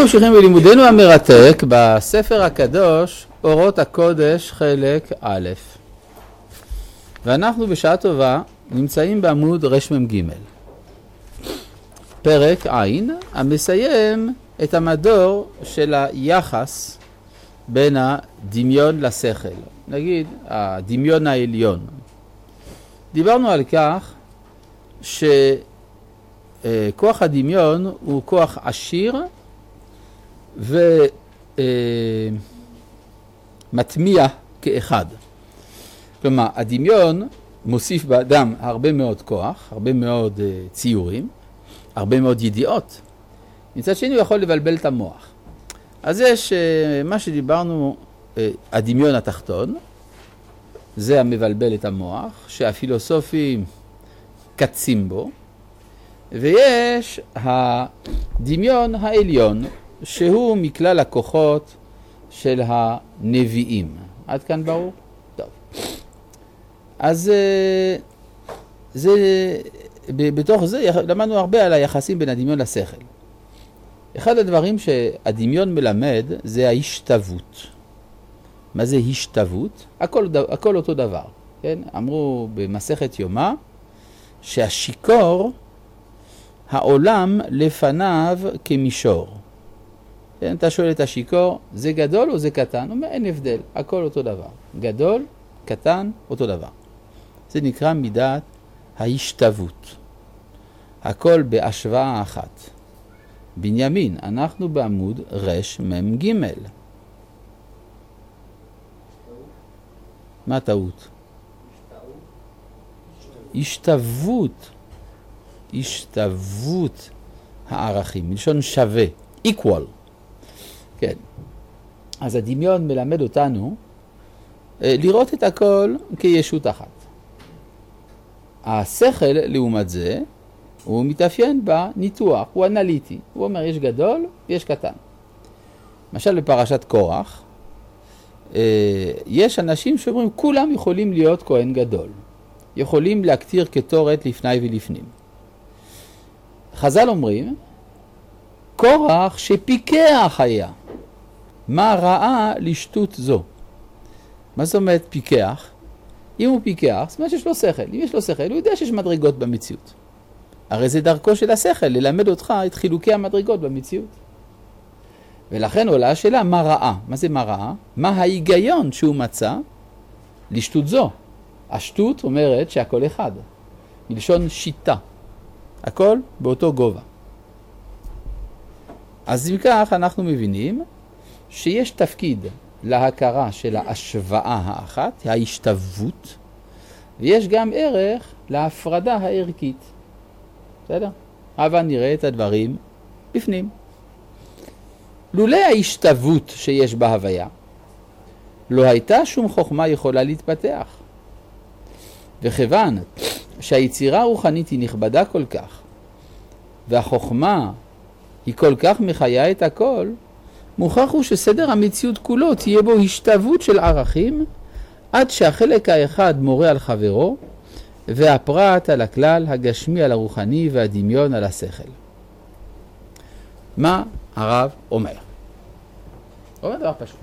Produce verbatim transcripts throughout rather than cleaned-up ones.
ממשיכים בלימודנו המרתק בספר הקדוש אורות הקודש חלק א', ואנחנו בשעה טובה נמצאים בעמוד רמ"ג, פרק עין, המסיים את המדור של היחס בין הדמיון לשכל, נגיד הדמיון העליון. דיברנו על כך שכוח הדמיון הוא כוח עשיר ומטמיע כאחד. כלומר, הדמיון מוסיף באדם הרבה מאוד כוח, הרבה מאוד ציורים, הרבה מאוד ידיעות. מצד שני הוא יכול לבלבל את המוח. אז יש מה שדיברנו, הדמיון התחתון, זה המבלבל את המוח, שהפילוסופים קצים בו, ויש הדמיון העליון, שהוא מכלל הכוחות של הנביאים. עד כאן ברור? טוב. אז זה, בתוך זה למדנו הרבה על היחסים בין הדמיון לשכל. אחד הדברים שהדמיון מלמד זה ההשתוות. מה זה השתוות? הכל, הכל אותו דבר. כן? אמרו במסכת יומא שהשיקור, העולם לפניו כמישור. כן? אתה שואל את השיקור, זה גדול או זה קטן? הוא אומר, אין הבדל, הכל אותו דבר. גדול, קטן, אותו דבר. זה נקרא מידת ההשתוות. הכל בהשוואה אחת. בנימין, אנחנו בעמוד רמ"ג. מה טעות? השתוות. השתוות הערכים, מלשון שווה, equal. כן. אז הדמיון מלמד אותנו לראות את הכל כישות אחת. השכל, לעומת זה, הוא מתאפיין בניתוח, הוא אנליטי. הוא אומר, יש גדול, יש קטן. למשל בפרשת קורח, יש אנשים שאומרים, כולם יכולים להיות כהן גדול. יכולים להקטיר כתורת לפני ולפנים. חז"ל אומרים, קורח שפיקח היה. מה ראה לשטות זו? מה זאת אומרת פיקח? אם הוא פיקח, זאת אומרת שיש לו שכל. אם יש לו שכל, הוא יודע שיש מדרגות במציאות. הרי זה דרכו של השכל, ללמד אותך את חילוקי המדרגות במציאות. ולכן עולה השאלה, מה ראה? מה זה מה ראה? מה ההיגיון שהוא מצא לשטות זו? השטות אומרת שהכל אחד. מלשון שיטה. הכל באותו גובה. אז אם כך אנחנו מבינים שיש תפקיד להכרה של ההשוואה האחת, ההשתוות, ויש גם ערך להפרדה הערכית. בסדר? אבל נראה את הדברים בפנים. לולא ההשתוות שיש בהוויה, לא הייתה שום חוכמה יכולה להתפתח. וכיוון שהיצירה הרוחנית היא נכבדה כל כך, והחוכמה היא כל כך מחיה את הכל, מוכרח הוא שסדר המציאות כולו תהיה בו השתוות של ערכים, עד שהחלק האחד מורה על חברו, והפרט על הכלל, הגשמי על הרוחני, והדמיון על השכל. מה הרב אומר? הוא אומר דבר פשוט.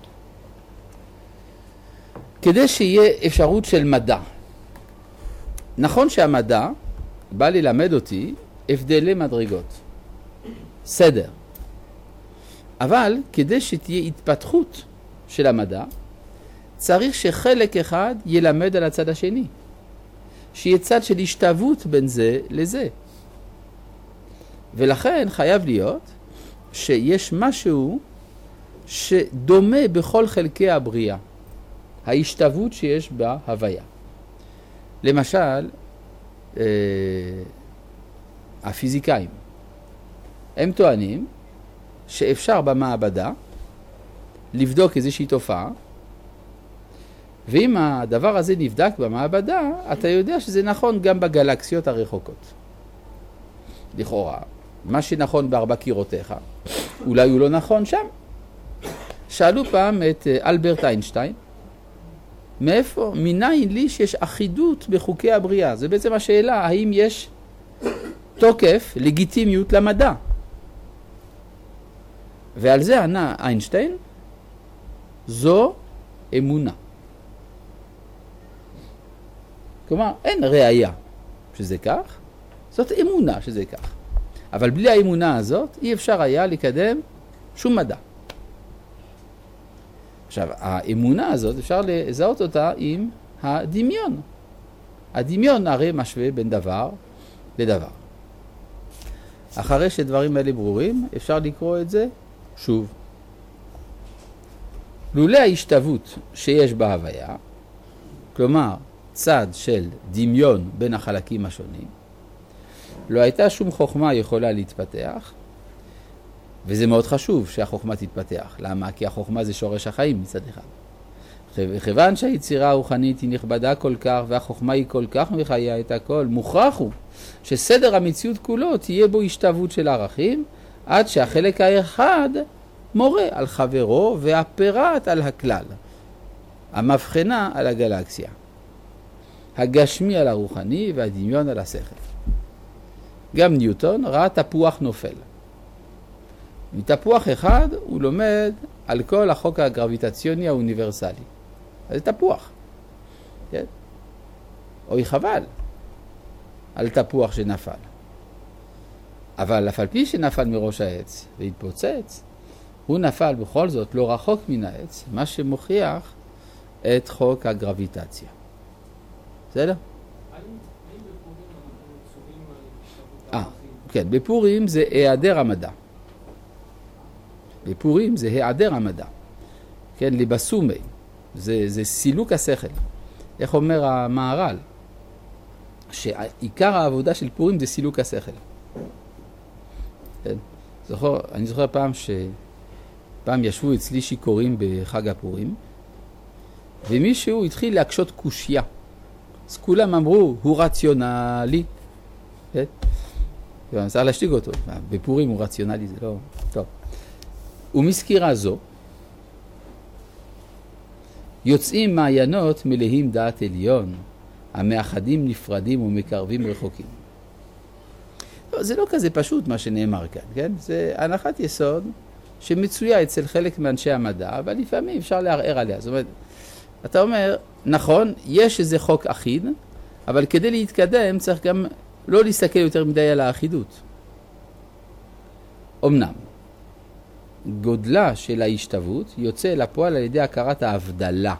כדי שיהיה אפשרות של מדע, נכון שהמדע בא ללמד אותי הבדלי מדרגות, סדר. אבל כדי שתהיה התפתחות של המדע, צריך שחלק אחד ילמד על הצד השני. שיהיה צד של השתוות בין זה לזה. ולכן חייב להיות שיש משהו שדומה בכל חלקי הבריאה. ההשתוות שיש בהוויה. למשל, אה, הפיזיקאים. הם טוענים שאפשר במעבדה לבדוק איזושהי תופעה, ואם הדבר הזה נבדק במעבדה, אתה יודע שזה נכון גם בגלקסיות הרחוקות. לכאורה, מה שנכון בארבע קירותיך, אולי הוא לא נכון שם. שאלו פעם את אלברט איינשטיין, מאיפה, מניין לי שיש אחידות בחוקי הבריאה? זה בעצם השאלה, האם יש תוקף, לגיטימיות למדע? ועל זה ענה איינשטיין, זו אמונה. כלומר, אין ראייה שזה כך, זאת אמונה שזה כך. אבל בלי האמונה הזאת אי אפשר היה לקדם שום מדע. עכשיו, האמונה הזאת אפשר לזהות אותה עם הדמיון. הדמיון הרי משווה בין דבר לדבר. אחרי שדברים האלה ברורים, אפשר לקרוא את זה שוב. לולא ההשתוות שיש בהוויה, כלומר צד של דמיון בין החלקים השונים, לא הייתה שום חוכמה יכולה להתפתח, וזה מאוד חשוב שהחוכמה תתפתח. למה? כי החוכמה זה שורש החיים מצד אחד. כיוון שהיצירה הרוחנית היא נכבדה כל כך, והחוכמה היא כל כך מחיה את הכל, מוכרח הוא שסדר המציאות כולו תהיה בו השתוות של ערכים, עד שהחלק האחד מורה על חברו והפירט על הכלל. המבחנה על הגלקסיה. הגשמי על הרוחני והדמיון על השכל. גם ניוטון ראה תפוח נופל. מתפוח אחד הוא לומד על כל החוק הגרביטציוני האוניברסלי. אז זה תפוח. כן? אוי חבל על תפוח שנפל. אבל אף על פי שנפל מראש העץ והתפוצץ, הוא נפל בכל זאת לא רחוק מן העץ, מה שמוכיח את חוק הגרביטציה. בסדר? אה, כן, בפורים זה היעדר המדע. בפורים זה היעדר המדע. כן, לבסומי. זה, זה סילוק השכל. איך אומר המהר"ל? שעיקר העבודה של פורים זה סילוק השכל. כן. זוכר, אני זוכר פעם ש... פעם ישבו אצלי שיכורים בחג הפורים, ומישהו התחיל להקשות קושיה. אז כולם אמרו, הוא רציונלי. כן? אני צריך להשתיק אותו. בפורים הוא רציונלי, זה לא... טוב. ומזכירה זו, יוצאים מעיינות מלאים דעת עליון, המאחדים נפרדים ומקרבים רחוקים. לא, זה לא כזה פשוט מה שנאמר כאן, כן? זה הנחת יסוד שמצויה אצל חלק מאנשי המדע, אבל לפעמים אפשר לערער עליה. זאת אומרת, אתה אומר, נכון, יש איזה חוק אחיד, אבל כדי להתקדם צריך גם לא להסתכל יותר מדי על האחידות. אמנם, גודלה של ההשתוות יוצא לפועל על ידי הכרת ההבדלה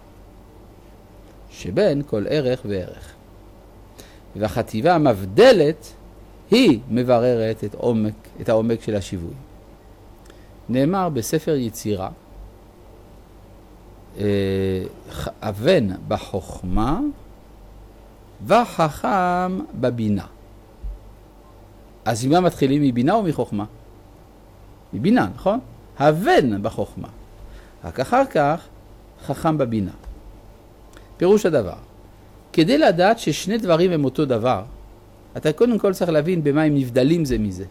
שבין כל ערך וערך. והחטיבה המבדלת היא מבררת את, עומק, את העומק של השיווי. נאמר בספר יצירה, אבן בחוכמה וחכם בבינה. אז מה מתחילים, מבינה או מחוכמה? מבינה, נכון? הבן בחוכמה. רק אחר כך חכם בבינה. פירוש הדבר. כדי לדעת ששני דברים הם אותו דבר, אתה קודם כל צריך להבין במה הם נבדלים זה מזה.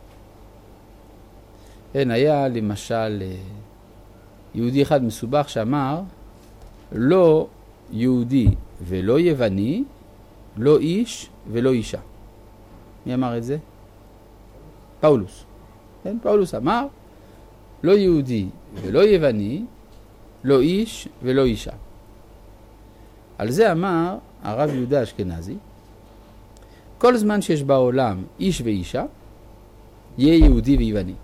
כן, היה למשל יהודי אחד מסובך שאמר, לא יהודי ולא יווני, לא איש ולא אישה. מי אמר את זה? פאולוס. כן, פאולוס אמר, לא יהודי ולא יווני, לא איש ולא אישה. על זה אמר הרב יהודה אשכנזי, כל זמן שיש בעולם איש ואישה, יהיה יהודי ויווני.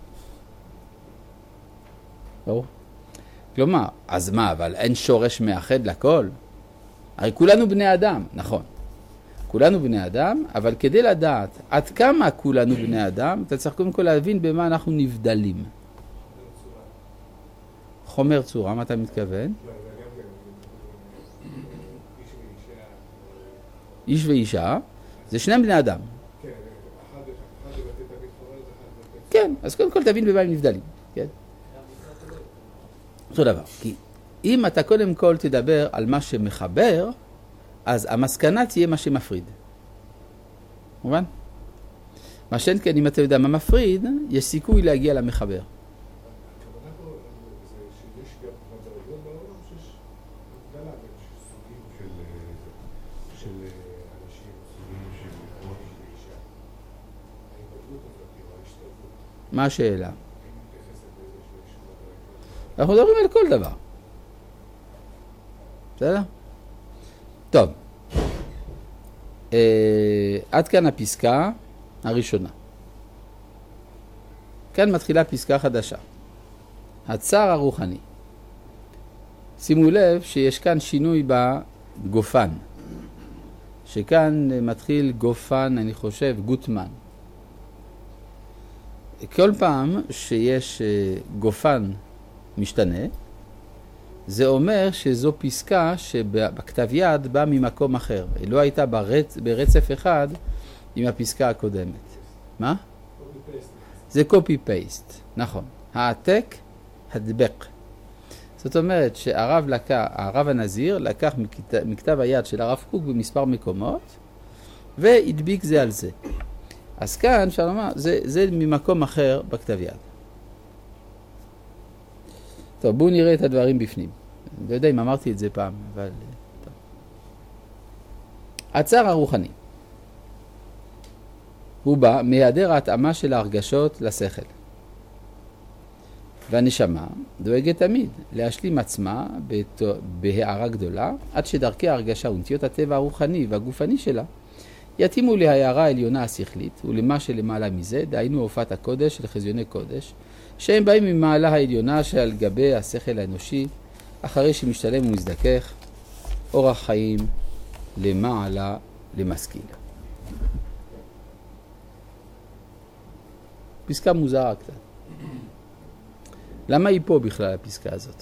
ברור? כלומר, אז מה, אבל אין שורש מאחד לכל? הרי כולנו בני אדם, נכון. כולנו בני אדם, אבל כדי לדעת עד כמה כולנו בני אדם, אתה צריך קודם כל להבין במה אנחנו נבדלים. חומר צורה, מה אתה מתכוון? איש ואישה, זה שני בני אדם. כן, אז קודם כל תבין במה הם נבדלים. כן? אותו דבר. כי אם אתה קודם כל תדבר על מה שמחבר, אז המסקנה תהיה מה שמפריד. מובן? מה שאין כן, אם אתה יודע מה מפריד, יש סיכוי להגיע למחבר. מה השאלה? אנחנו מדברים על כל דבר. בסדר? טוב. אה, עד כאן הפסקה הראשונה. כאן מתחילה פסקה חדשה. הצער הרוחני. שימו לב שיש כאן שינוי בגופן. שכאן מתחיל גופן, אני חושב, גוטמן. כל פעם שיש גופן משתנה, זה אומר שזו פסקה שבכתב יד באה ממקום אחר. היא לא הייתה ברצ... ברצף אחד עם הפסקה הקודמת. מה? זה copy-paste, נכון. העתק, הדבק. זאת אומרת שהרב לקח, הרב הנזיר לקח מכתב, מכתב היד של הרב קוק במספר מקומות, והדביק זה על זה. אז כאן, אפשר לומר, זה, זה ממקום אחר בכתב יד. טוב, בואו נראה את הדברים בפנים. אני לא יודע אם אמרתי את זה פעם, אבל... טוב. הצער הרוחני. הוא בא מהיעדר ההתאמה של ההרגשות לשכל. והנשמה דואגת תמיד להשלים עצמה בהערה גדולה, עד שדרכי ההרגשה ונטיות הטבע הרוחני והגופני שלה יתאימו להערה העליונה השכלית ולמה שלמעלה מזה, דהיינו הופעת הקודש של חזיוני קודש, שהם באים ממעלה העליונה שעל גבי השכל האנושי, אחרי שמשתלם ומזדכך, אורח חיים למעלה למשכיל. פסקה מוזרה קצת. למה היא פה בכלל הפסקה הזאת?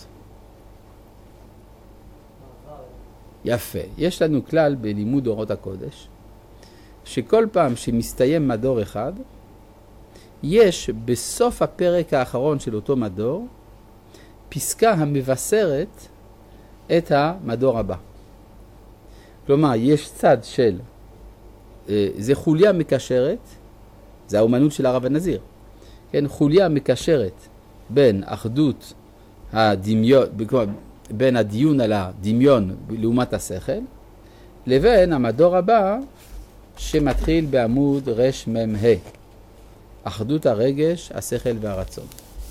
יפה. יש לנו כלל בלימוד אורות הקודש, שכל פעם שמסתיים מדור אחד, יש בסוף הפרק האחרון של אותו מדור, פסקה המבשרת את המדור הבא. כלומר, יש צד של, זה חוליה מקשרת, זה האומנות של הרב הנזיר, כן? חוליה מקשרת בין אחדות הדמיון, בין הדיון על הדמיון לעומת השכל, לבין המדור הבא שמתחיל בעמוד רש מם ה. אחדות הרגש, השכל והרצון.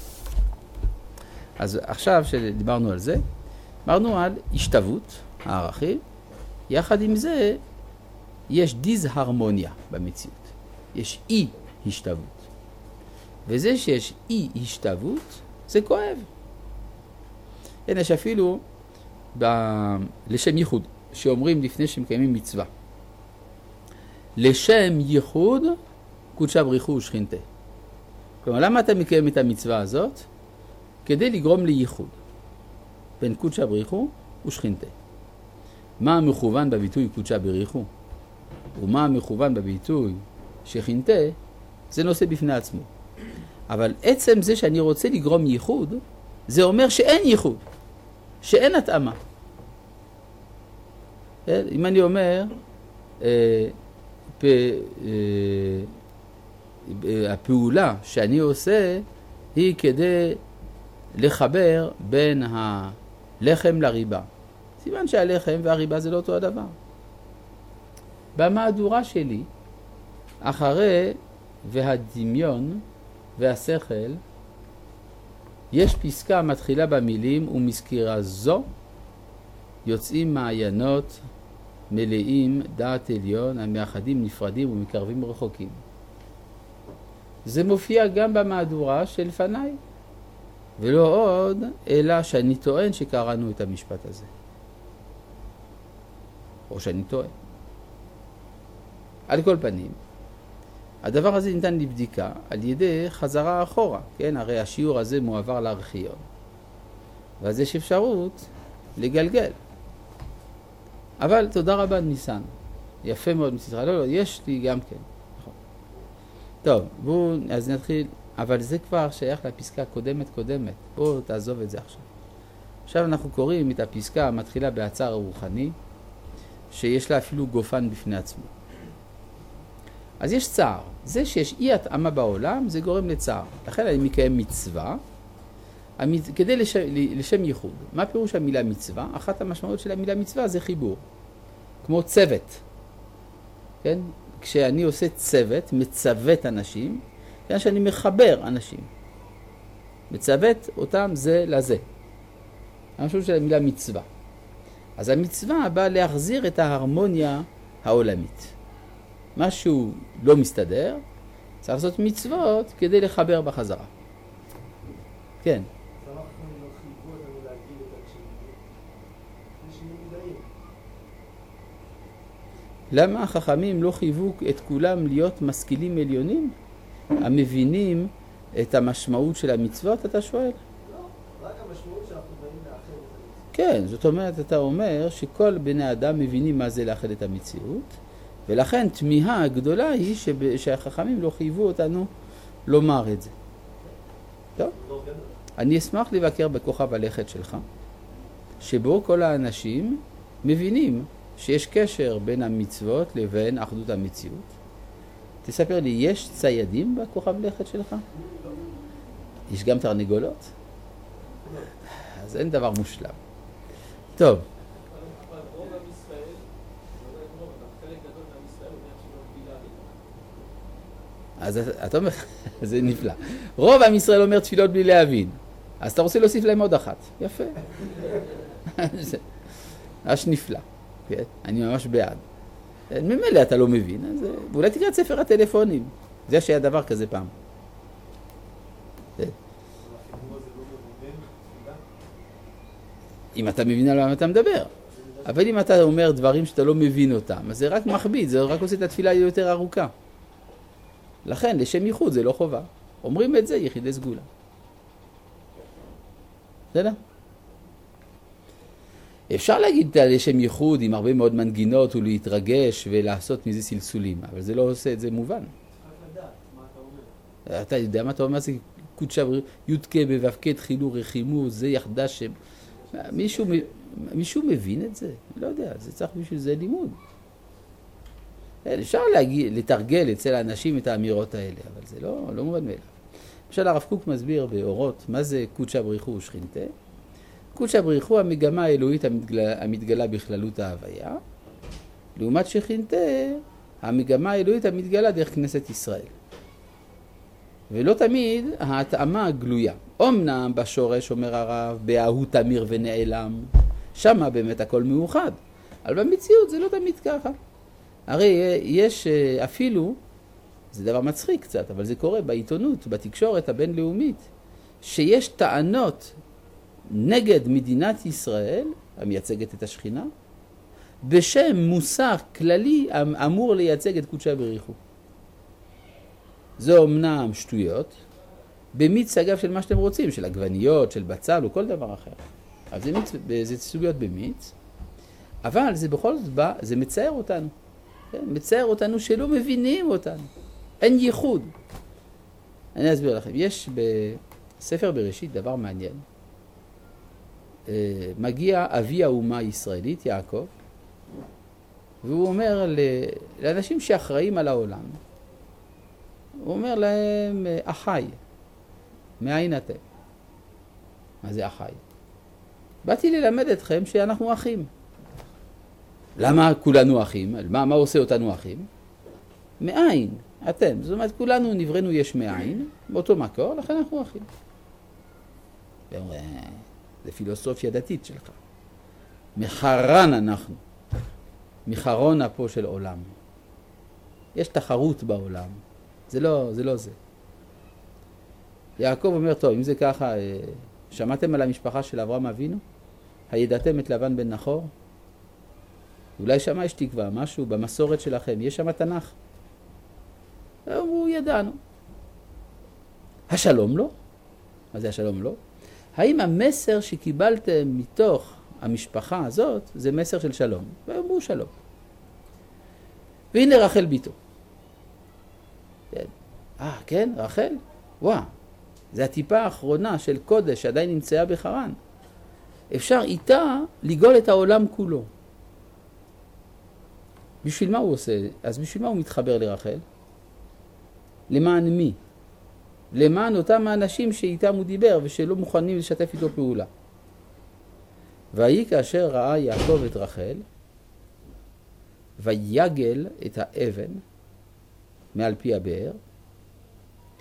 אז עכשיו שדיברנו על זה, דיברנו על השתוות, הערכים, יחד עם זה יש דיסהרמוניה במציאות. יש אי השתוות. וזה שיש אי השתוות, זה כואב. אין, יש אפילו ב... לשם ייחוד, שאומרים לפני שמקיימים מצווה. לשם ייחוד, קודשה בריחו ושכינתה. כלומר, למה אתה מקיים את המצווה הזאת? כדי לגרום לייחוד. בין קודשה בריחו ושכינתה. מה המכוון בביטוי קודשה בריחו? ומה המכוון בביטוי שכינתה? זה נושא בפני עצמו. אבל עצם זה שאני רוצה לגרום ייחוד, זה אומר שאין ייחוד, שאין התאמה. אם אני אומר, אה, פ, אה, הפעולה שאני עושה היא כדי לחבר בין הלחם לריבה. סימן שהלחם והריבה זה לא אותו הדבר. במהדורה שלי, אחרי והדמיון והשכל, יש פסקה מתחילה במילים, ומזכירה זו יוצאים מעיינות מלאים דעת עליון, המאחדים נפרדים ומקרבים רחוקים. זה מופיע גם במהדורה של פניי, ולא עוד, אלא שאני טוען שקראנו את המשפט הזה. או שאני טוען. על כל פנים, הדבר הזה ניתן לבדיקה על ידי חזרה אחורה, כן? הרי השיעור הזה מועבר לארכיון. ואז יש אפשרות לגלגל. אבל תודה רבה ניסן. יפה מאוד מצידך. לא, לא, יש לי גם כן. נכון. טוב, בואו, אז נתחיל. אבל זה כבר שייך לפסקה קודמת קודמת. בואו תעזוב את זה עכשיו. עכשיו אנחנו קוראים את הפסקה המתחילה בהצער הרוחני, שיש לה אפילו גופן בפני עצמו. אז יש צער. זה שיש אי התאמה בעולם, זה גורם לצער. לכן אני מקיים מצווה, כדי לשם, לשם ייחוד. מה פירוש המילה מצווה? אחת המשמעות של המילה מצווה זה חיבור. כמו צוות. כן? כשאני עושה צוות, מצוות אנשים, כן? שאני מחבר אנשים. מצוות אותם זה לזה. המשמעות של המילה מצווה. אז המצווה באה להחזיר את ההרמוניה העולמית. משהו לא מסתדר, צריך לעשות מצוות כדי לחבר בחזרה. כן. למה החכמים לא חייבו את כולם להיות משכילים עליונים? המבינים את המשמעות של המצוות, אתה שואל? לא, רק המשמעות שאנחנו באים לאחד את המצוות. כן, זאת אומרת, אתה אומר שכל בני אדם מבינים מה זה לאחד את המציאות, ולכן תמיהה הגדולה היא שהחכמים לא חייבו אותנו לומר את זה. טוב? אני אשמח לבקר בכוכב הלכת שלך, שבו כל האנשים מבינים שיש קשר בין המצוות לבין אחדות המציאות. תספר לי, יש ציידים בכוכב לכת שלך? יש גם תרנגולות? אז אין דבר מושלם. טוב. רוב עם ישראל, חלק גדול עם ישראל אומר שלא בלי להבין. אז אתה אומר, זה נפלא. רוב עם ישראל אומר תפילות בלי להבין. אז אתה רוצה להוסיף להם עוד אחת. יפה. זה ממש נפלא. כן? אני ממש בעד. ממילא אתה לא מבין, אז אולי תקרא את ספר הטלפונים. זה שהיה דבר כזה פעם. אם אתה מבין על מה אתה מדבר. אבל אם אתה אומר דברים שאתה לא מבין אותם, אז זה רק מכביד, זה רק עושה את התפילה יותר ארוכה. לכן, לשם ייחוד זה לא חובה. אומרים את זה יחידי סגולה. בסדר? אפשר להגיד לשם ייחוד עם הרבה מאוד מנגינות ולהתרגש ולעשות מזה סלסולים, אבל זה לא עושה את זה מובן. רק לדעת מה אתה אומר. אתה יודע מה אתה אומר? זה קודשה יודקה בבבקת חילו רחימו, זה יחדה שם. מישהו, מישהו מבין את זה? לא יודע, זה צריך בשביל זה לימוד. אפשר להגיד, לתרגל אצל האנשים את האמירות האלה, אבל זה לא, לא מובן מאליו. למשל הרב קוק מסביר באורות מה זה קודשה בריחו ושכינתה. קודשה בריחו המגמה האלוהית המתגלה, המתגלה בכללות ההוויה, לעומת שכינתה המגמה האלוהית המתגלה דרך כנסת ישראל. ולא תמיד ההתאמה הגלויה. אמנם בשורש אומר הרב, בהוא תמיר ונעלם, שמה באמת הכל מאוחד. אבל במציאות זה לא תמיד ככה. הרי יש אפילו, זה דבר מצחיק קצת, אבל זה קורה בעיתונות, בתקשורת הבינלאומית, שיש טענות נגד מדינת ישראל, המייצגת את השכינה, בשם מוסר כללי אמור לייצג את קודשה בריחו. זו אמנם שטויות, במיץ אגב של מה שאתם רוצים, של עגבניות, של בצל או כל דבר אחר. אבל זה, מיץ, זה סוגיות במיץ, אבל זה בכל זאת בא, זה מצער אותנו. כן? מצער אותנו שלא מבינים אותנו. אין ייחוד. אני אסביר לכם. יש בספר בראשית דבר מעניין. מגיע אבי האומה הישראלית, יעקב, והוא אומר לאנשים שאחראים על העולם, הוא אומר להם, אחי, מאין אתם? מה זה אחי? באתי ללמד אתכם שאנחנו אחים. למה כולנו אחים? מה, מה עושה אותנו אחים? מאין, אתם. זאת אומרת, כולנו נבראנו יש מאין, באותו מקור, לכן אנחנו אחים. ואומרים, זה פילוסופיה דתית שלך. מחרן אנחנו. מחרון אפו של עולם. יש תחרות בעולם. זה לא, זה לא זה. יעקב אומר, טוב, אם זה ככה, שמעתם על המשפחה של אברהם אבינו? הידעתם את לבן בן נחור? אולי שם יש תקווה, משהו במסורת שלכם, יש שם תנ"ך. אמרו, ידענו. השלום לא? מה זה השלום לא? האם המסר שקיבלתם מתוך המשפחה הזאת, זה מסר של שלום? ואמרו שלום. והנה רחל ביתו. אה, כן, רחל? וואה, זה הטיפה האחרונה של קודש שעדיין נמצאה בחרן. אפשר איתה לגאול את העולם כולו. בשביל מה הוא עושה? אז בשביל מה הוא מתחבר לרחל? למען מי? למען אותם האנשים שאיתם הוא דיבר ושלא מוכנים לשתף איתו פעולה. ויהי כאשר ראה יעקב את רחל, ויגל את האבן מעל פי הבאר,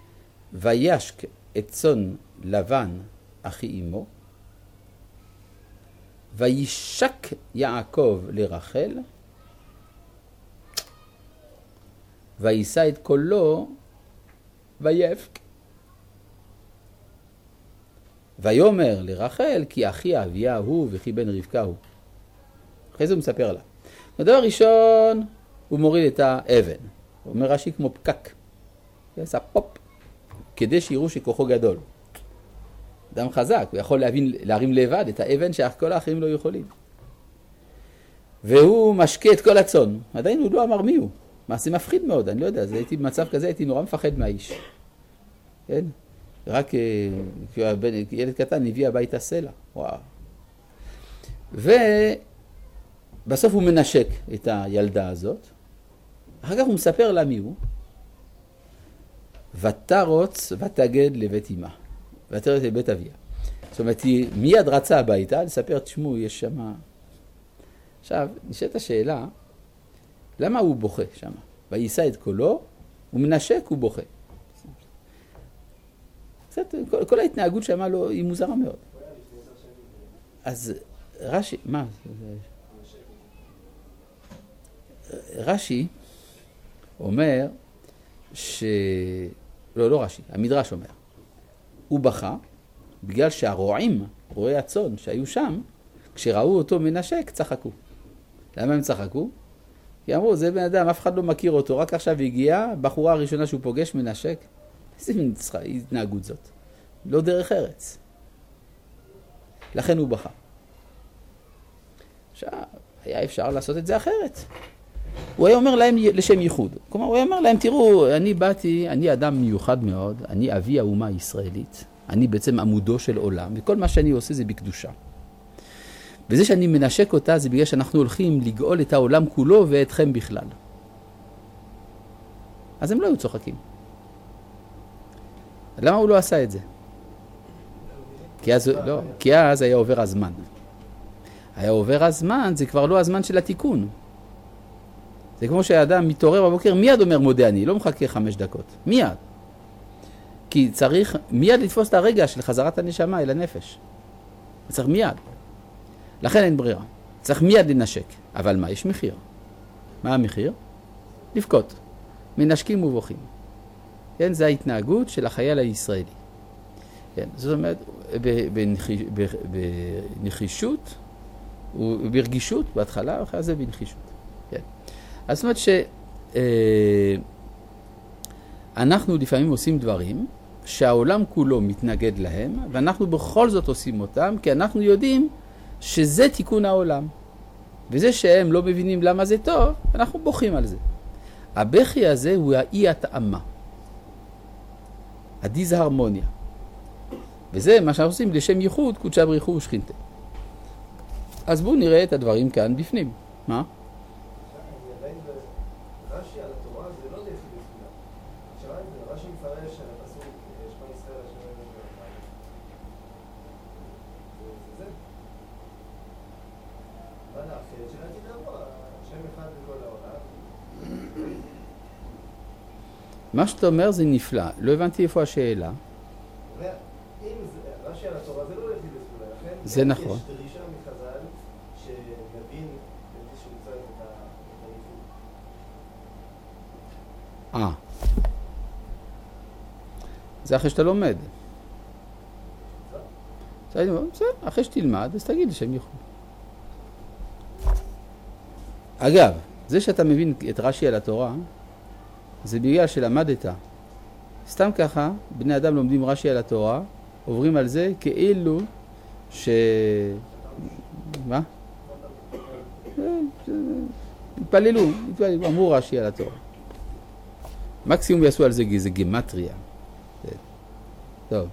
וישק את צאן לבן אחי אמו, וישק יעקב לרחל, וישא את קולו, ויבק. ויאמר לרחל, כי אחי אביה הוא וכי בן רבקה הוא. אחרי זה הוא מספר לה. בדבר ראשון, הוא מוריד את האבן. הוא אומר רש"י כמו פקק. הוא עשה פופ, כדי שיראו שכוחו גדול. אדם חזק, הוא יכול להבין, להרים לבד את האבן שכל האחרים לא יכולים. והוא משקה את כל הצאן. עדיין הוא לא אמר מי הוא. מעשה מפחיד מאוד, אני לא יודע, זה הייתי במצב כזה, הייתי נורא מפחד מהאיש. כן? רק ילד קטן הביא הביתה סלע. וואו. ובסוף הוא מנשק את הילדה הזאת. אחר כך הוא מספר לה מי הוא. ותרוץ ותגד לבית אמה. ותרוץ לבית אביה. זאת אומרת, היא מיד רצה הביתה, לספר, תשמעו, יש שמה... עכשיו, נשאלת השאלה, למה הוא בוכה שם? וישא את קולו, הוא מנשק, הוא בוכה. קצת, כל, כל ההתנהגות שמה לו היא מוזרה מאוד. אז רש"י, מה? רש"י אומר ש... לא, לא רש"י, המדרש אומר. הוא בכה בגלל שהרועים, רועי הצאן שהיו שם, כשראו אותו מנשק, צחקו. למה הם צחקו? כי אמרו, זה בן אדם, אף אחד לא מכיר אותו, רק עכשיו הגיע, בחורה הראשונה שהוא פוגש מנשק. איזה מין התנהגות זאת? לא דרך ארץ. לכן הוא בכה. עכשיו, היה אפשר לעשות את זה אחרת. הוא היה אומר להם לשם ייחוד. כלומר, הוא היה אומר להם, תראו, אני באתי, אני אדם מיוחד מאוד, אני אבי האומה הישראלית, אני בעצם עמודו של עולם, וכל מה שאני עושה זה בקדושה. וזה שאני מנשק אותה זה בגלל שאנחנו הולכים לגאול את העולם כולו ואתכם בכלל. אז הם לא היו צוחקים. למה הוא לא עשה את זה? כי אז, לא, כי אז היה עובר הזמן. היה עובר הזמן, זה כבר לא הזמן של התיקון. זה כמו שהאדם מתעורר בבוקר, מיד אומר מודה אני, לא מחכה חמש דקות. מיד. כי צריך מיד לתפוס את הרגע של חזרת הנשמה אל הנפש. צריך מיד. לכן אין ברירה. צריך מיד לנשק. אבל מה? יש מחיר. מה המחיר? לבכות. מנשקים ובוכים. כן, זה ההתנהגות של החייל הישראלי. כן, זאת אומרת, בנחישות וברגישות בהתחלה, אחרי זה בנחישות. כן. אז זאת אומרת שאנחנו לפעמים עושים דברים שהעולם כולו מתנגד להם, ואנחנו בכל זאת עושים אותם, כי אנחנו יודעים שזה תיקון העולם. וזה שהם לא מבינים למה זה טוב, אנחנו בוכים על זה. הבכי הזה הוא האי התאמה. הדיסהרמוניה. וזה מה שאנחנו עושים לשם ייחוד, קודשה בריחו ושכינתה. אז בואו נראה את הדברים כאן בפנים. מה? רש"י על התורה זה לא דרך בסגולה. עכשיו, רש"י מפרש על הפסוק שמע ישראל השם אלוהינו ואלוהינו. זה זה. מה לאחר? שלעתיד לבוא, השם אחד בכל העולם. מה שאתה אומר זה נפלא. לא הבנתי איפה השאלה. אם רש"י על התורה זה לא דרך בסגולה. לכן זה נכון. יש דרישה מחז"ל שנבין איזשהו צד את היפות. אה. זה אחרי שאתה לומד. בסדר, אחרי שתלמד, אז תגיד לשם ייחוד. אגב, זה שאתה מבין את רש"י על התורה, זה בגלל שלמדת. סתם ככה, בני אדם לומדים רש"י על התורה, עוברים על זה כאילו ש... מה? התפללו, התפללו, אמרו רש"י על התורה. מקסימום יעשו על זה איזה גימטריה. טוב.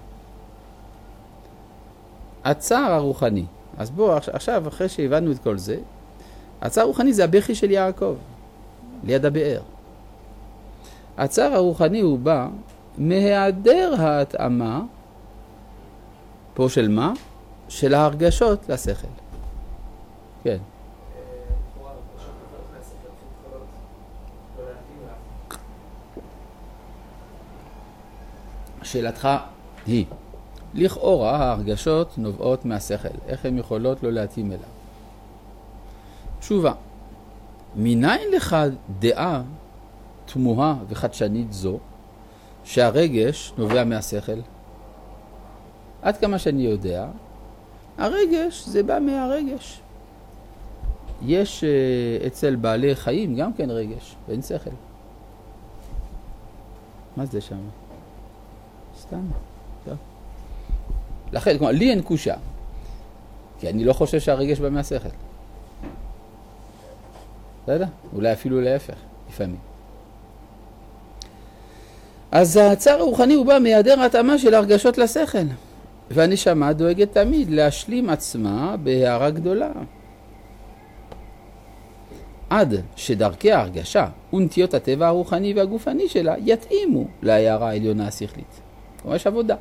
הצער הרוחני. אז בואו, עכשיו, אחרי שהבנו את כל זה, הצער הרוחני זה הבכי של יעקב, ליד הבאר. הצער הרוחני הוא בא מהיעדר ההתאמה, פה של מה? של ההרגשות לשכל. כן. שאלתך היא, לכאורה ההרגשות נובעות מהשכל. איך הן יכולות לא להתאים אליו? תשובה, מניין לך דעה תמוהה וחדשנית זו, שהרגש נובע מהשכל? עד כמה שאני יודע, הרגש זה בא מהרגש. יש uh, אצל בעלי חיים גם כן רגש, ואין שכל. מה זה שם? סתם. טוב. לכן, כלומר, לי אין קושה, כי אני לא חושב שהרגש בא מהשכל. לא יודע, אולי אפילו להפך, לפעמים. אז הצער הרוחני הוא בא מהיעדר התאמה של הרגשות לשכל. והנשמה דואגת תמיד להשלים עצמה בהערה גדולה. עד שדרכי ההרגשה ונטיות הטבע הרוחני והגופני שלה יתאימו להערה העליונה השכלית. כלומר, יש עבודה.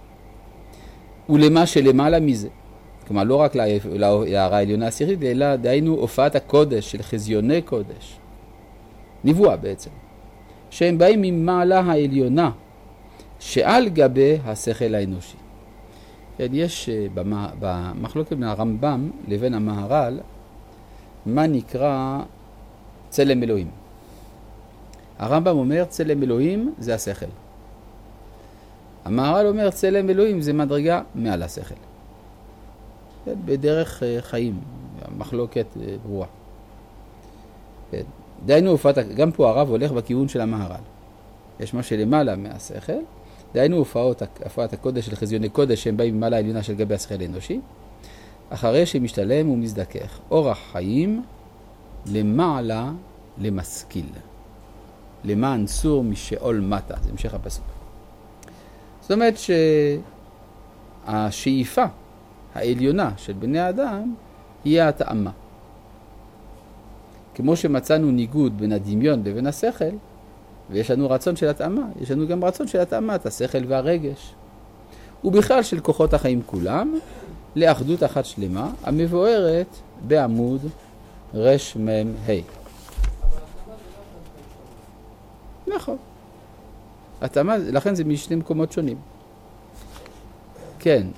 ולמה שלמעלה מזה. כלומר, לא רק להערה העליונה השכלית, אלא דהיינו הופעת הקודש של חזיוני קודש. נבואה בעצם. שהם באים ממעלה העליונה שעל גבי השכל האנושי. יש במחלוקת בין הרמב"ם לבין המהר"ל מה נקרא צלם אלוהים. הרמב"ם אומר צלם אלוהים זה השכל. המהר"ל אומר צלם אלוהים זה מדרגה מעל השכל. בדרך חיים, מחלוקת ברורה. דהיינו הופעת, גם פה הרב הולך בכיוון של המהר"ל. יש מה שלמעלה מהשכל, דהיינו הופעות, הופעת הקודש של חזיוני קודש שהם באים ממעלה העליונה של גבי השכל האנושי, אחרי שמשתלם ומזדכך אורח חיים למעלה למשכיל. למען סור משאול מטה, זה המשך הפסוק. זאת אומרת שהשאיפה העליונה של בני האדם היא ההתאמה. כמו שמצאנו ניגוד בין הדמיון לבין השכל, ויש לנו רצון של התאמה, יש לנו גם רצון של התאמת השכל והרגש. ובכלל של כוחות החיים כולם, לאחדות אחת שלמה, המבוארת בעמוד רש מם ה'. נכון. התאמה, לכן זה משני מקומות שונים. כן.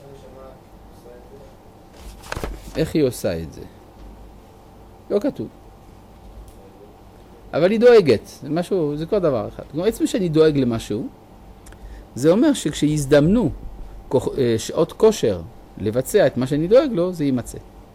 איך היא עושה את זה? לא כתוב. אבל היא דואגת, זה משהו, זה כל דבר אחד. כלומר, עצמי שאני דואג למשהו, זה אומר שכשיזדמנו שעות כושר לבצע את מה שאני דואג לו, זה יימצא.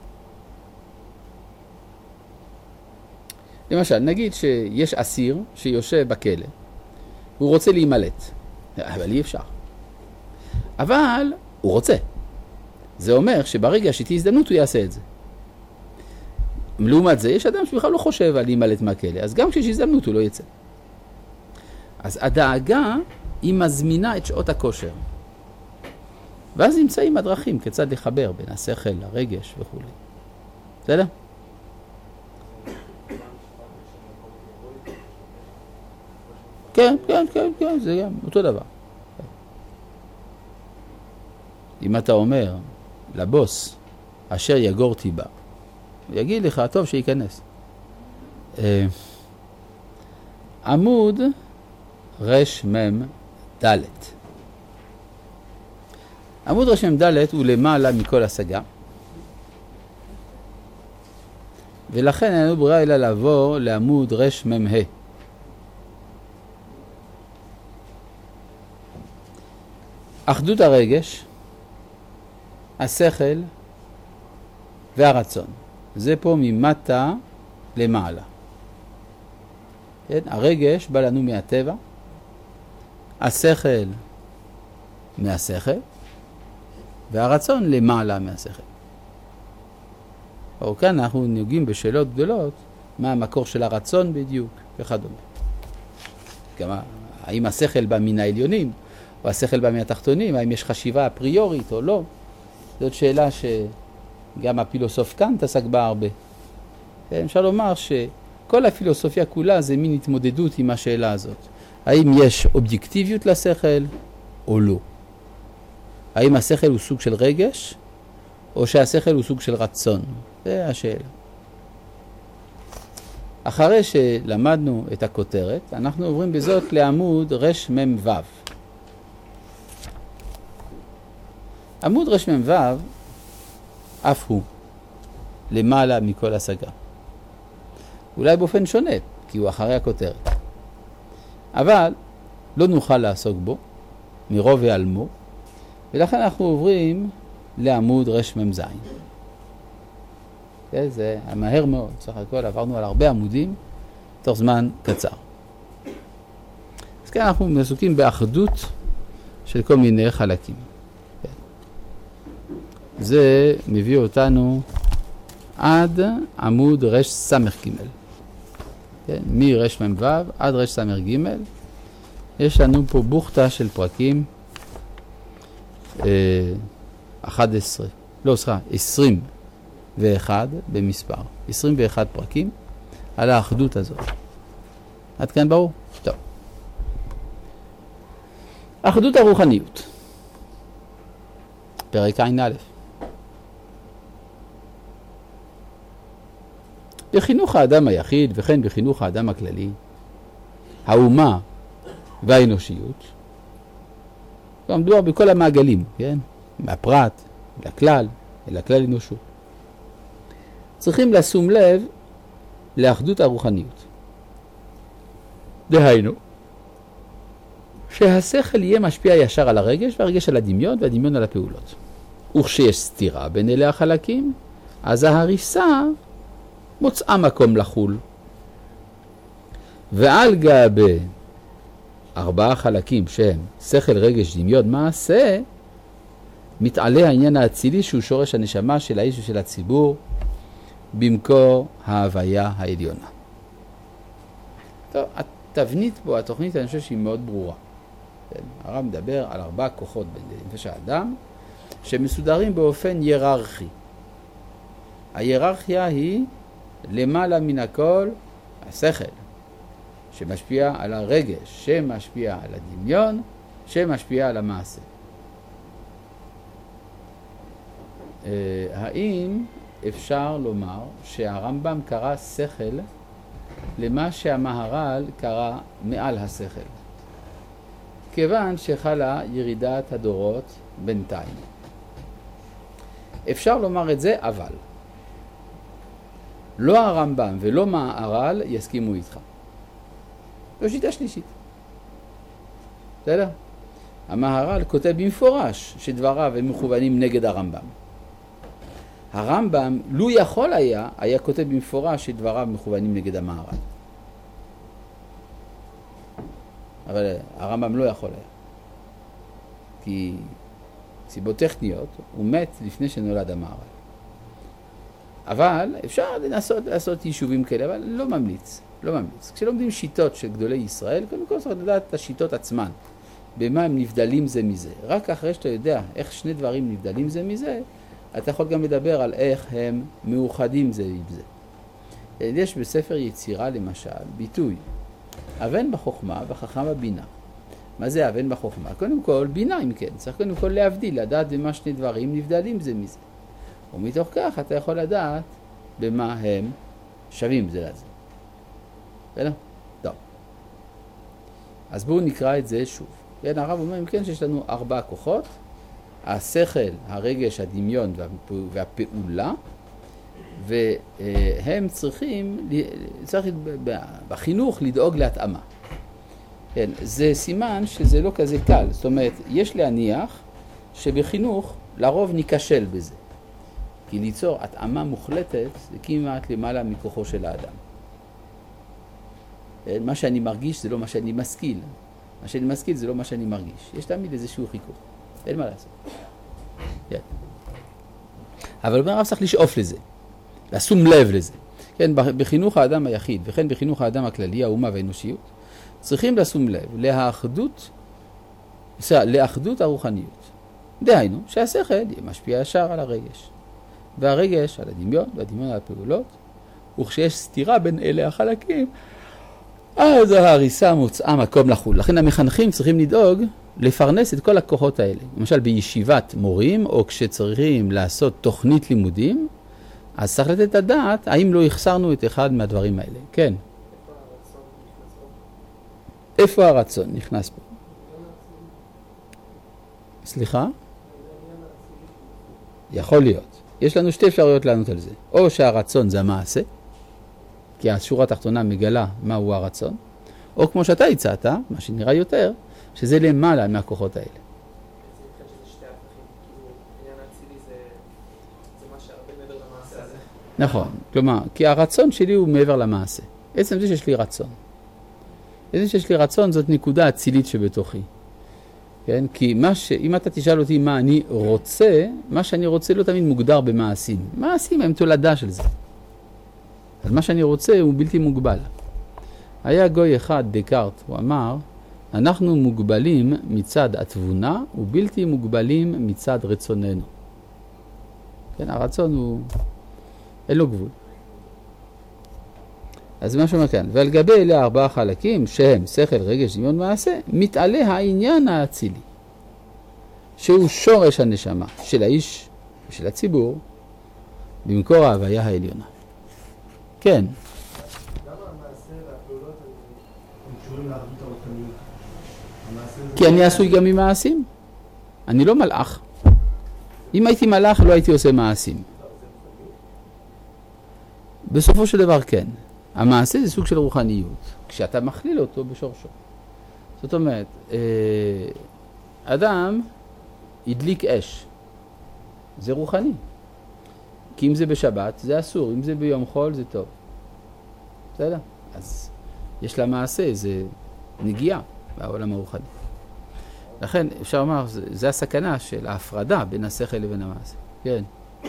למשל, נגיד שיש אסיר שיושב בכלא, הוא רוצה להימלט, אבל אי אפשר. אבל הוא רוצה. זה אומר שברגע שתהיה הזדמנות הוא יעשה את זה. לעומת זה, יש אדם שבכלל לא חושב על להימלט מהכלא, אז גם כשיש הזדמנות הוא לא יצא. אז הדאגה היא מזמינה את שעות הכושר. ואז נמצאים הדרכים כיצד לחבר בין השכל, הרגש וכו'. בסדר? כן, כן, כן, כן, זה גם אותו דבר. אם אתה אומר לבוס, אשר יגור תיבה, הוא יגיד לך, טוב שייכנס. עמוד רש מם דלת. עמוד רש מם דלת הוא למעלה מכל השגה. ולכן אין לנו ברירה אלא לעבור לעמוד רש מם ה'. אחדות הרגש, השכל והרצון. זה פה ממטה למעלה. כן? הרגש בא לנו מהטבע, השכל מהשכל, והרצון למעלה מהשכל. או כאן אנחנו נוגעים בשאלות גדולות, מה המקור של הרצון בדיוק, וכדומה. גם האם השכל בא מן העליונים, או השכל בא מהתחתונים, האם יש חשיבה אפריורית או לא. זאת שאלה שגם הפילוסוף קאנט עסק בה הרבה. אפשר לומר שכל הפילוסופיה כולה זה מין התמודדות עם השאלה הזאת. האם יש אובייקטיביות לשכל או לא? האם השכל הוא סוג של רגש, או שהשכל הוא סוג של רצון? זה השאלה. אחרי שלמדנו את הכותרת, אנחנו עוברים בזאת לעמוד רש מם וו. עמוד רמ"ו אף הוא למעלה מכל השגה. אולי באופן שונה, כי הוא אחרי הכותרת. אבל לא נוכל לעסוק בו מרוב ועלמו, ולכן אנחנו עוברים לעמוד רמ"ז. זה מהר מאוד, סך הכל עברנו על הרבה עמודים תוך זמן קצר. אז כאן אנחנו עסוקים באחדות של כל מיני חלקים. זה מביא אותנו עד עמוד רס"ג. כן, מרמ"ו עד רס"ג יש לנו פה בוכתה של פרקים אה, אחת עשרה, לא סליחה, עשרים ואחת במספר, עשרים ואחת פרקים על האחדות הזאת. עד כאן ברור? טוב. אחדות הרוחניות. פרק ע"א. בחינוך האדם היחיד וכן בחינוך האדם הכללי, האומה והאנושיות, מדובר בכל המעגלים, כן? מהפרט לכלל, אל הכלל אנושות. צריכים לשום לב לאחדות הרוחניות. דהיינו, שהשכל יהיה משפיע ישר על הרגש, והרגש על הדמיון, והדמיון על הפעולות. וכשיש סתירה בין אלה החלקים, אז ההריסה מוצאה מקום לחול. ועל גבי ארבעה חלקים שהם שכל, רגש, דמיון, מעשה, מתעלה העניין האצילי שהוא שורש הנשמה של האיש ושל הציבור, במקור ההוויה העליונה. טוב, התבנית פה, התוכנית, אני חושב שהיא מאוד ברורה. הרב מדבר על ארבעה כוחות בנפש האדם, שמסודרים באופן היררכי. ההיררכיה היא למעלה מן הכל השכל, שמשפיע על הרגש, שמשפיע על הדמיון, שמשפיע על המעשה. האם אפשר לומר שהרמב"ם קרא שכל למה שהמהר"ל קרא מעל השכל? כיוון שחלה ירידת הדורות בינתיים. אפשר לומר את זה, אבל לא הרמב"ם ולא מהר"ל יסכימו איתך. זו שיטה שלישית. בסדר? המהר"ל כותב במפורש שדבריו הם מכוונים נגד הרמב"ם. הרמב"ם, לו יכול היה, היה כותב במפורש שדבריו מכוונים נגד המהר"ל. אבל הרמב"ם לא יכול היה. כי סיבות טכניות, הוא מת לפני שנולד המהר"ל. אבל אפשר לנסות לעשות יישובים כאלה, אבל לא ממליץ, לא ממליץ. כשלומדים שיטות של גדולי ישראל, קודם כל צריך לדעת את השיטות עצמן, במה הם נבדלים זה מזה. רק אחרי שאתה יודע איך שני דברים נבדלים זה מזה, אתה יכול גם לדבר על איך הם מאוחדים זה עם זה. יש בספר יצירה למשל ביטוי, אבן בחוכמה וחכם בבינה. מה זה אבן בחוכמה? קודם כל בינה, אם כן, צריך קודם כל להבדיל, לדעת במה שני דברים נבדלים זה מזה. ומתוך כך אתה יכול לדעת במה הם שווים זה לזה. בסדר? טוב. אז בואו נקרא את זה שוב. כן, הרב אומר, אם כן, שיש לנו ארבעה כוחות, השכל, הרגש, הדמיון והפעולה, והם צריכים, צריך בחינוך לדאוג להתאמה. כן, זה סימן שזה לא כזה קל. זאת אומרת, יש להניח שבחינוך לרוב ניקשל בזה. כי ליצור התאמה מוחלטת זה כמעט למעלה מכוחו של האדם. מה שאני מרגיש זה לא מה שאני משכיל. מה שאני משכיל זה לא מה שאני מרגיש. יש תמיד איזשהו חיכוך. אין מה לעשות. כן. אבל בן הרב צריך לשאוף לזה. לשום לב לזה. כן, בחינוך האדם היחיד וכן בחינוך האדם הכללי, האומה והאנושיות, צריכים לשום לב לאחדות, לאחדות הרוחניות. דהיינו, שהשכל יהיה משפיע ישר על הרגש. והרגש על הדמיון, והדמיון על הפעולות, וכשיש סתירה בין אלה החלקים, אז ההריסה מוצאה מקום לחול. לכן המחנכים צריכים לדאוג לפרנס את כל הכוחות האלה. למשל בישיבת מורים, או כשצריכים לעשות תוכנית לימודים, אז צריך לתת את הדעת, האם לא החסרנו את אחד מהדברים האלה. כן. איפה הרצון נכנס פה? סליחה? יכול להיות. יש לנו שתי אפשרויות לענות על זה. או שהרצון זה המעשה, כי השורה התחתונה מגלה מהו הרצון, או כמו שאתה הצעת, מה שנראה יותר, שזה למעלה מהכוחות האלה. זה נתחיל שזה שתי הפכים, כאילו עניין האצילי זה זה מה שהרבה מעבר למעשה הזה. נכון, כלומר, כי הרצון שלי הוא מעבר למעשה. עצם זה שיש לי רצון. עצם שיש לי רצון זאת נקודה אצילית שבתוכי. כן? כי מה ש... אם אתה תשאל אותי מה אני רוצה, מה שאני רוצה לא תמיד מוגדר במעשים. מעשים הם תולדה של זה. אז מה שאני רוצה הוא בלתי מוגבל. היה גוי אחד, דקארט, הוא אמר, אנחנו מוגבלים מצד התבונה ובלתי מוגבלים מצד רצוננו. כן, הרצון הוא... אין לו גבול. אז מה שאומר כאן, ועל גבי אלה ארבעה חלקים, שהם שכל, רגש, דמיון, מעשה, מתעלה העניין האצילי, שהוא שורש הנשמה של האיש ושל הציבור, במקור ההוויה העליונה. כן. למה המעשה והפעולות הם קשורים לאחדות הרוחניות? כי אני עשוי גם ממעשים. אני לא מלאך. אם הייתי מלאך לא הייתי עושה מעשים. בסופו של דבר כן. המעשה זה סוג של רוחניות, כשאתה מכליל אותו בשורשו. זאת אומרת, אדם ידליק אש. זה רוחני. כי אם זה בשבת זה אסור, אם זה ביום חול זה טוב. בסדר? אז יש לה מעשה, זה נגיעה בעולם הרוחני. לכן אפשר לומר, זה, זה הסכנה של ההפרדה בין השכל לבין המעשה. כן.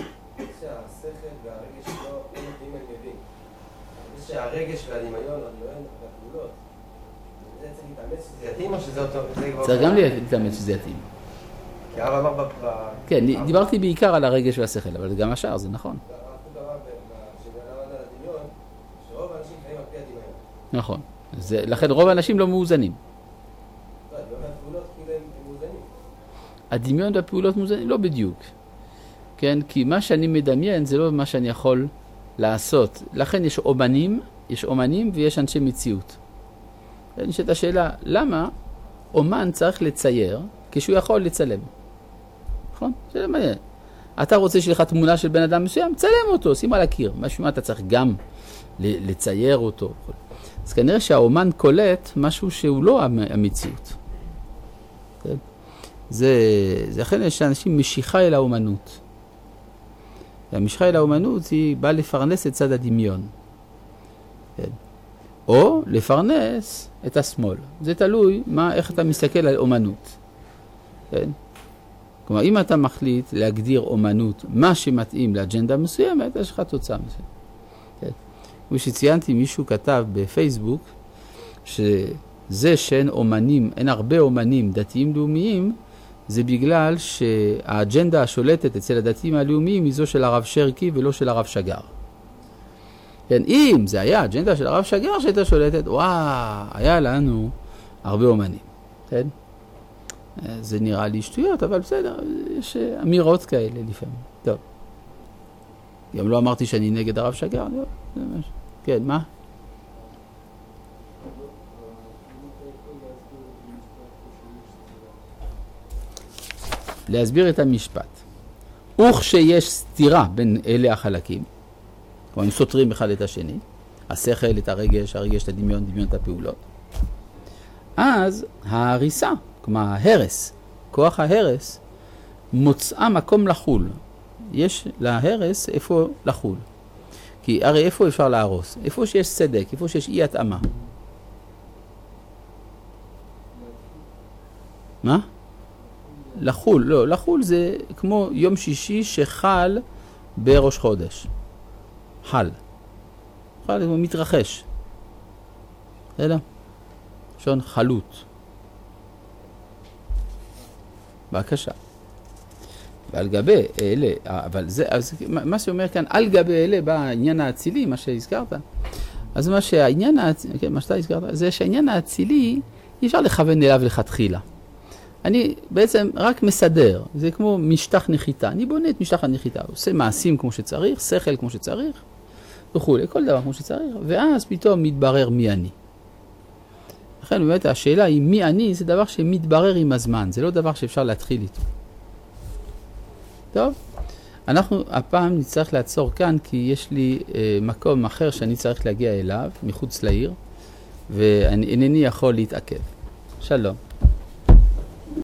שהשכל והרגש לא נותנים הם יודעים. זה שהרגש והדמיון, הדמיון והפעולות, זה צריך להתאמץ שזה יתאים או שזה אותו? צריך גם להתאמץ שזה יתאים. כי הרב אמר ב... כן, דיברתי בעיקר על הרגש והשכל, אבל גם השאר זה נכון. הרב אמר שבנאמר על הדמיון, שרוב האנשים חיים על פי הדמיון. נכון. לכן רוב האנשים לא מאוזנים. לא, הדמיון והפעולות כאילו הם מאוזנים. הדמיון והפעולות מאוזנים לא בדיוק. כן, כי מה שאני מדמיין זה לא מה שאני יכול לעשות. לכן יש אומנים, יש אומנים ויש אנשי מציאות. נשאלת השאלה, למה אומן צריך לצייר כשהוא יכול לצלם? נכון? זה מעניין. אתה רוצה שיהיה לך תמונה של בן אדם מסוים, צלם אותו, שים על הקיר. משהו אתה צריך גם לצייר אותו. אז כנראה שהאומן קולט משהו שהוא לא המציאות. כן? זה, זה לכן יש לאנשים משיכה אל האומנות. והמשיכה אל האומנות היא באה לפרנס את צד הדמיון. כן? או לפרנס את השמאל. זה תלוי מה, איך אתה מסתכל על אומנות. כן? כלומר, אם אתה מחליט להגדיר אומנות, מה שמתאים לאג'נדה מסוימת, יש לך תוצאה מסוימת. כן? כמו שציינתי, מישהו כתב בפייסבוק, שזה שאין אומנים, אין הרבה אומנים דתיים לאומיים, זה בגלל שהאג'נדה השולטת אצל הדתיים הלאומיים היא זו של הרב שרקי ולא של הרב שגר. כן, אם זה היה האג'נדה של הרב שגר שהייתה שולטת, וואו, היה לנו הרבה אומנים. כן? זה נראה לי שטויות, אבל בסדר, יש אמירות כאלה לפעמים. טוב. גם לא אמרתי שאני נגד הרב שגר, לא, זה משהו. כן, מה? להסביר את המשפט. וכשיש סתירה בין אלה החלקים, כלומר, הם סותרים אחד את השני, השכל, את הרגש, הרגש, את הדמיון, דמיון, את הפעולות. אז ההריסה, כלומר, ההרס, כוח ההרס, מוצאה מקום לחול. יש להרס איפה לחול. כי הרי איפה אפשר להרוס? איפה שיש צדק, איפה שיש אי התאמה. מה? לחול, לא, לחול זה כמו יום שישי שחל בראש חודש. חל. חל, הוא מתרחש. אלא? שון חלות. בבקשה. ועל גבי אלה, אבל זה, אז מה שאומר כאן, על גבי אלה בעניין האצילי, מה שהזכרת. אז מה שהעניין האצילי, כן, מה שאתה הזכרת, זה שהעניין האצילי, אי אפשר לכוון אליו לכתחילה. אני בעצם רק מסדר, זה כמו משטח נחיתה. אני בונה את משטח הנחיתה, עושה מעשים כמו שצריך, שכל כמו שצריך, וכו', כל דבר כמו שצריך, ואז פתאום מתברר מי אני. לכן באמת השאלה היא מי אני, זה דבר שמתברר עם הזמן, זה לא דבר שאפשר להתחיל איתו. טוב, אנחנו הפעם נצטרך לעצור כאן, כי יש לי אה, מקום אחר שאני צריך להגיע אליו, מחוץ לעיר, ואינני יכול להתעכב. שלום.